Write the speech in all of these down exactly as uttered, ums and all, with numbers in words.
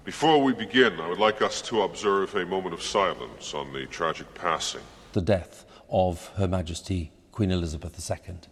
Before we begin, I would like us to observe a moment of silence on the tragic passing. The death of Her Majesty Queen Elizabeth the Second.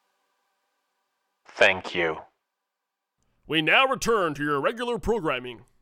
Thank you. We now return to your regular programming.